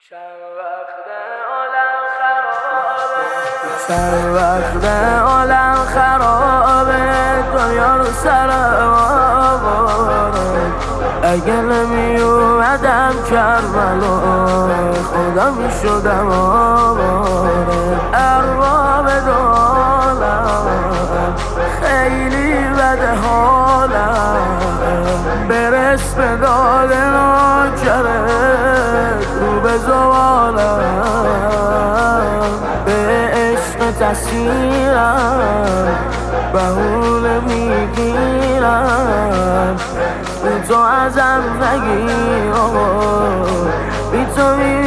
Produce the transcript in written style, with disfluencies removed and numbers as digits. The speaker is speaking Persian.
چند وقت عالم خرابه، دنیا رو سر آواره. اگه نمی اومدم کربلا، خدا می شدم آواره. ارباب دولم خیلی بده حالم، برس به داد ناکره رو به زوالم. به عشق تسخیرم بهونه میگیرم، بی تو ازم نگیر آقا، بی تو